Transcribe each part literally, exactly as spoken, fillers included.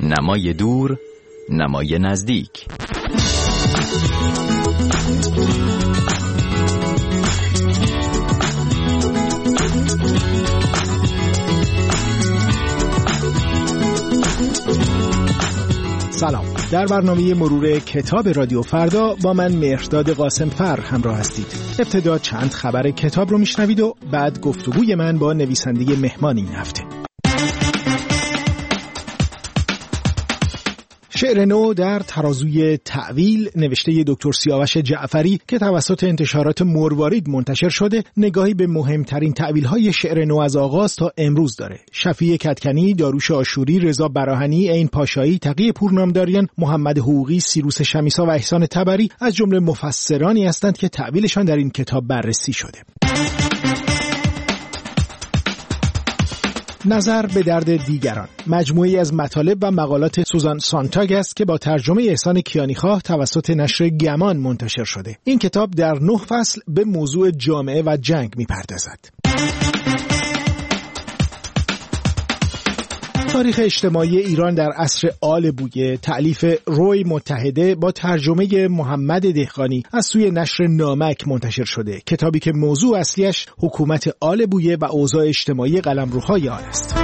نمای دور، نمای نزدیک. سلام. در برنامه مرور کتاب رادیو فردا با من مهرداد قاسمفر همراه هستید. ابتدا چند خبر کتاب رو میشنوید و بعد گفتگوی من با نویسنده مهمان این هفته. شعر نو در ترازوی تأویل نوشته دکتر سیاوش جعفری که توسط انتشارات مروارید منتشر شده، نگاهی به مهمترین تأویل‌های شعر نو از آغاز تا امروز داره. شفیع کدکنی، داروش آشوری، رضا براهنی، عین پاشایی، تقی پورنامداریان، محمد حقوقی، سیروس شمیسا و احسان تبری از جمله مفسرانی هستند که تأویلشان در این کتاب بررسی شده. نظر به درد دیگران مجموعه‌ای از مطالب و مقالات سوزان سانتاگ است که با ترجمه احسان کیانیخواه توسط نشر گمان منتشر شده. این کتاب در نه فصل به موضوع جامعه و جنگ می‌پردازد. تاریخ اجتماعی ایران در عصر آل بویه تألیف روی متحده با ترجمه محمد دهقانی از سوی نشر نامک منتشر شده. کتابی که موضوع اصلیش حکومت آل بویه و اوضاع اجتماعی قلمروهای آن است.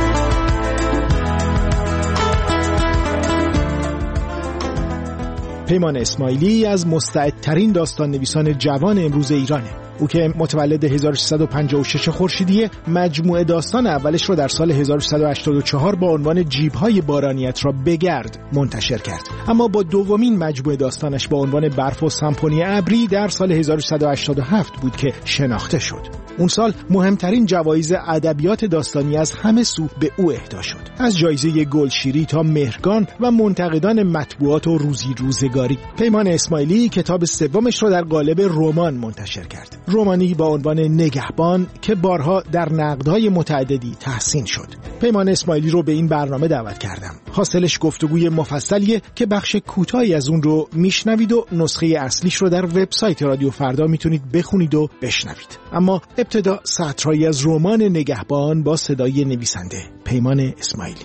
پیمان اسماعیلی از مستعدترین داستان نویسان جوان امروز ایرانه. او که متولد هزار و سیصد و پنجاه و شش خورشیدیه، مجموعه داستان اولش رو در سال هزار و سیصد و هشتاد و چهار با عنوان جیب‌های بارانیت را بگرد منتشر کرد. اما با دومین مجموعه داستانش با عنوان برف و سمفونی ابری در سال هزار و سیصد و هشتاد و هفت بود که شناخته شد. اون سال مهمترین جوایز ادبیات داستانی از همه سو به او اهدا شد. از جایزه گلشیری تا مهرگان و منتقدان مطبوعات و روزی روزگاری. پیمان اسماعیلی کتاب سومش رو در قالب رمان منتشر کرد. رمانی با عنوان نگهبان که بارها در نقدهای متعددی تحسین شد. پیمان اسماعیلی رو به این برنامه دعوت کردم. حاصلش گفتگوی مفصلیه که بخش کوتاهی از اون رو میشنوید و نسخه اصلیش رو در وبسایت رادیو فردا میتونید بخونید و بشنوید. اما ابتدا سطرهایی از رمان نگهبان با صدای نویسنده پیمان اسماعیلی.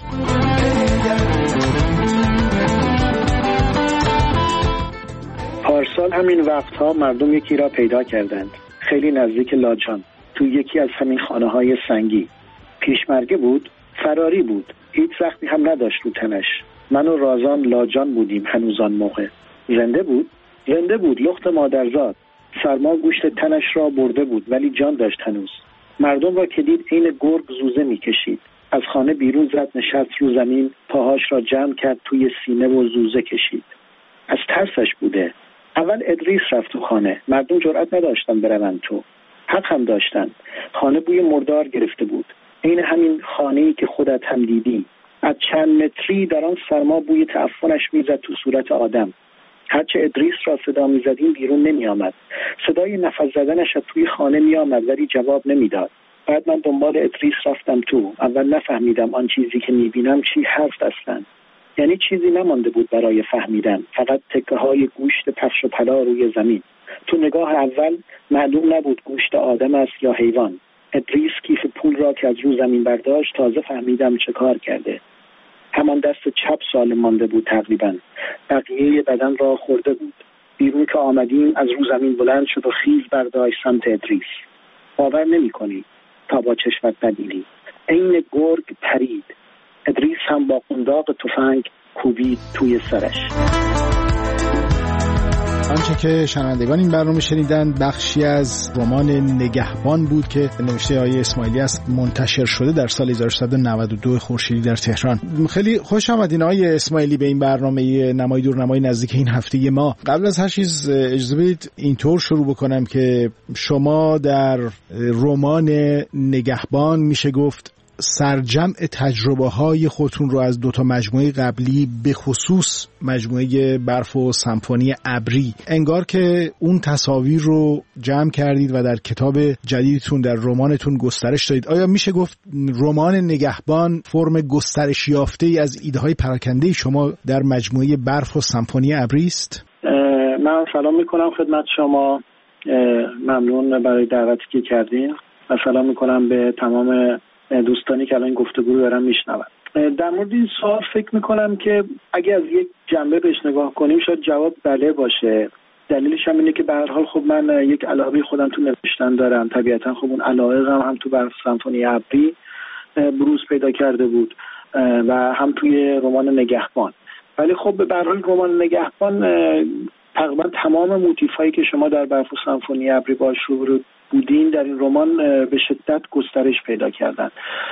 پارسال همین وقتها مردم یکی را پیدا کردند، خیلی نزدیک لاجان، تو یکی از همین خانه های سنگی. پیشمرگه بود، فراری بود، هیچ زخمی هم نداشت رو تنش. من و رازان لاجان بودیم هنوز آن موقع. زنده بود؟ زنده بود، لخت مادرزاد. سرما گوشت تنش را برده بود ولی جان داشت هنوز. مردم را که دید عین گرگ زوزه میکشید. از خانه بیرون زد، نشست رو زمین، پاهاش را جمع کرد توی سینه و زوزه کشید. از ترسش بوده. اول ادریس رفت تو خانه. مردم جرأت نداشتن برون تو. حق هم داشتن. خانه بوی مردار گرفته بود. عین همین خانه‌ای که خودت هم دیدی. از چند متری در آن سرما بوی تعفنش میزد تو صورت آدم. هرچه ادریس را صدا میزدیم بیرون نمی آمد. صدای نفس زدنش از توی خانه می آمد ولی جواب نمیداد. بعد من دنبال ادریس رفتم تو. اول نفهمیدم آن چیزی که میبینم چی هست اصلا. یعنی چیزی نمانده بود برای فهمیدن، فقط تکه های گوشت پخش و پلا روی زمین. تو نگاه اول معلوم نبود گوشت آدم است یا حیوان. ادریس کیف پول را که از رو زمین برداشت تازه فهمیدم چه کار کرده. همان دست چپ سالم مانده بود تقریبا. بقیه بدن را خورده بود. بیرون که آمدیم از رو زمین بلند شد و خیز برداشت سمت ادریس. باور نمی کنی تا با چشمت ببینی. عین گرگ پرید. ادریس هم با قنداق تفنگ کوبید توی سرش. آنچه که شنوندگان این برنامه شنیدن بخشی از رمان نگهبان بود که نوشته آقای اسماعیلی است، منتشر شده در سال هزار و سیصد و نود و دو خورشیدی در تهران. خیلی خوش آمدین آقای اسماعیلی به این برنامه نمای دور نمای نزدیک این هفته ما. قبل از هر چیز اجازه بدید اینطور شروع بکنم که شما در رمان نگهبان میشه گفت سرجمع تجربه های خودتون رو از دوتا مجموعه قبلی به خصوص مجموعه برف و سمفونی ابری انگار که اون تصاویر رو جمع کردید و در کتاب جدیدتون در رمانتون گسترش دادید. آیا میشه گفت رمان نگهبان فرم گسترش یافته ای از ایده های پراکنده شما در مجموعه برف و سمفونی ابری است؟ من سلام میکنم خدمت شما، ممنون برای دعوتی که کردین و سلام میکنم به تمام دوستانی که الان گفتگو رو دارن میشنون. در مورد این سوال فکر میکنم که اگه از یک جنبه بهش نگاه کنیم شاید جواب بله باشه. دلیلش هم اینه که به هر حال خب من یک علاقه خودم تو نوشتن دارم، طبیعتا خب اون علاقه هم, هم تو برف سمفونی ابری بروز پیدا کرده بود و هم توی رمان نگهبان. ولی خب به هر حال رمان نگهبان تقریبا تمام موتیفایی که شما در برف سمفونی ابری باش رو بودین در این رمان به شدت گسترش پیدا کردن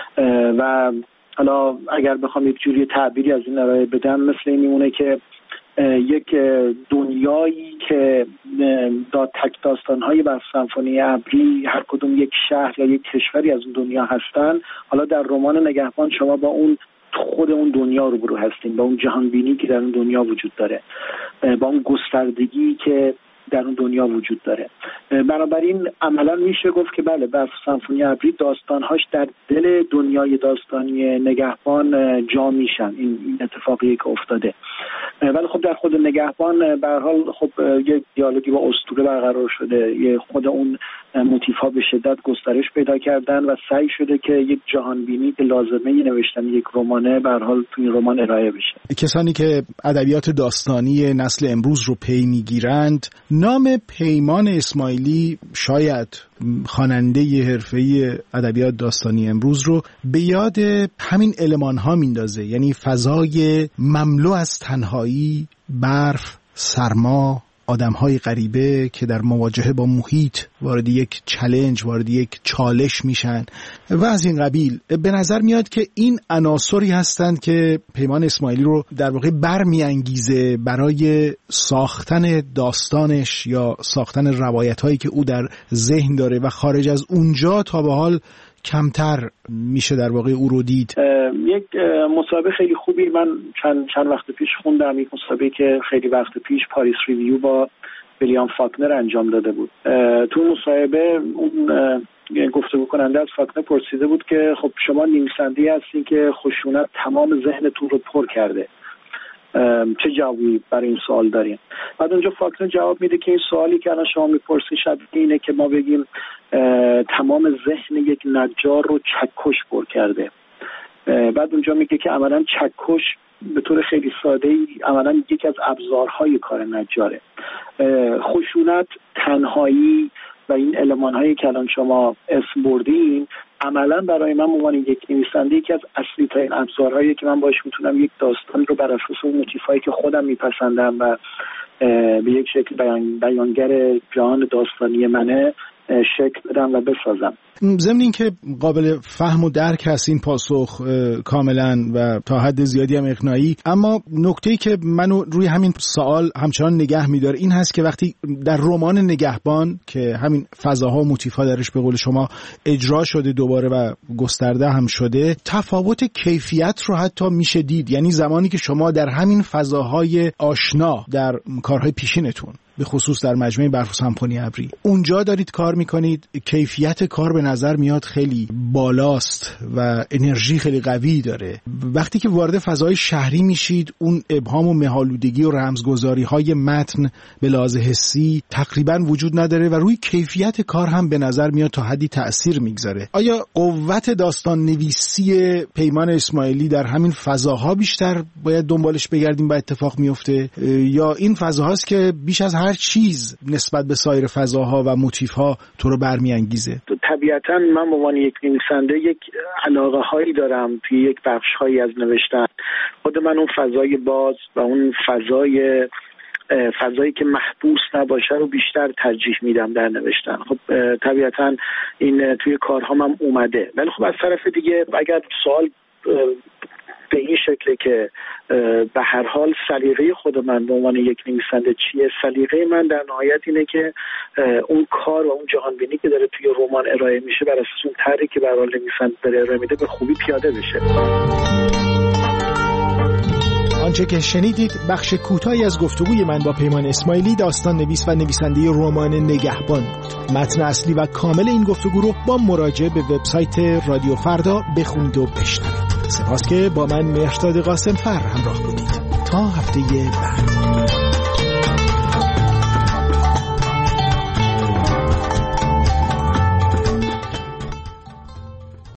و حالا اگر بخوام یک جوری تعبیری از این ارائه بدم مثل این میمونه که یک دنیایی که دا تک داستان‌های برف سمفونی ابری هر کدوم یک شهر یا یک کشوری از اون دنیا هستن، حالا در رمان نگهبان شما با اون خود اون دنیا روبرو هستین، با اون جهان بینی که در اون دنیا وجود داره، با اون گستردگی که در اون دنیا وجود داره. بنابراین عملا میشه گفت که بله برف سمفونی ابری داستانهاش در دل دنیای داستانی نگهبان جا میشن. این اتفاقیه که افتاده. ولی خب در خود نگهبان به هر حال خب یک دیالوگی با اسطوره برقرار شده، یه خود اون موتیف‌ها به شدت گسترش پیدا کردن و سعی شده که یک جهان بینی که لازمه نوشتن یک رمانه به هر حال توی رمان ارائه بشه. کسانی که ادبیات داستانی نسل امروز رو پی میگیرند، نام پیمان اسماعیلی شاید خواننده حرفه‌ای ادبیات داستانی امروز رو به یاد همین المان‌ها میندازه، یعنی فضای مملو از تنهایی، برف، سرما، آدم‌های غریبه که در مواجهه با محیط وارد یک چالش، وارد یک چالش میشن و از این قبیل. به نظر میاد که این عناصری هستند که پیمان اسماعیلی رو در واقع برمیانگیزه برای ساختن داستانش یا ساختن روایت‌هایی که او در ذهن داره و خارج از اونجا تا به حال کمتر میشه در واقع او رو دید. یک مصاحبه خیلی خوبی من چند چند وقت پیش خوندم، یک مصاحبه که خیلی وقت پیش پاریس ریویو با ویلیام فاکنر انجام داده بود. تو مصاحبه اون گفتگو کننده از فاکنر پرسیده بود که خب شما نویسنده‌ای هستین که خشونت تمام ذهنتون رو پر کرده، چه جوابی برای این سوال داریم؟ بعد اونجا فاکنر جواب میده که این سوالی که الان شما میپرسین شبیه اینه که ما بگیم تمام ذهن یک نجار رو چکش پر کرده. بعد اونجا میگه که عملاً چکش به طور خیلی ساده‌ای عملاً یکی از ابزارهای کار نجاره. خشونت، تنهایی و این المان‌هایی که الان شما اسم بردین عملاً برای من عنوان یک نویسنده یکی از اصلی ترین ابزارهایی که من باهاش میتونم یک داستان رو بر اساس اون موتیفایی که خودم میپسندم و به یک شکل بیان بیانگر جهان داستانی منه شکل بدم و بسازم. ضمن این که قابل فهم و درک هست این پاسخ کاملا و تا حد زیادی هم اقناعی، اما نکته‌ای که منو روی همین سوال همچنان نگه می‌داره این هست که وقتی در رمان نگهبان که همین فضاها و موتیف‌ها درش به قول شما اجرا شده دوباره و گسترده هم شده، تفاوت کیفیت رو حتی میشه دید. یعنی زمانی که شما در همین فضاهای آشنا در کارهای پیشینتون به خصوص در مجموعه برف سمفونی ابری اونجا دارید کار میکنید، کیفیت کار به نظر میاد خیلی بالاست و انرژی خیلی قوی داره. وقتی که وارد فضای شهری میشید اون ابهام و مه‌آلودگی و رمزگذاری های متن به لحاظ حسی تقریبا وجود نداره و روی کیفیت کار هم به نظر میاد تا حدی تأثیر میگذاره. آیا قوت داستان نویسی پیمان اسماعیلی در همین فضاها بیشتر باید دنبالش بگردیم و اتفاق میفته، یا این فضاهاست که بیش از هر چیز نسبت به سایر فضاها و موتیف‌ها تو رو برمیانگیزه؟ طبیعتاً من به عنوان یک نویسنده یک علاقه هایی دارم توی یک بخش هایی از نوشتن. خود من اون فضای باز و اون فضای فضایی که محبوس نباشه رو بیشتر ترجیح میدم در نوشتن. خب طبیعتاً این توی کارهام هم اومده، ولی خب از طرف دیگه اگر سوال به این شکله که به هر حال سلیقه خود من به عنوان یک نویسنده چیه، سلیقه من در نهایت اینه که اون کار و اون جهان بینی که داره توی رمان ارائه میشه بر اساس اون طرحی که به هر حال نویسنده داره ارائه میده به خوبی پیاده بشه. آنچه که شنیدید بخش کوتاهی از گفتگوی من با پیمان اسماعیلی، داستان نویس و نویسنده رمان نگهبان بود. متن اصلی و کامل این گفتگو رو با مراجعه به وبسایت رادیو فردا بخونید و بشنوید. سپاس که با من مهرداد قاسم فر همراه بودید. تا هفته بعد.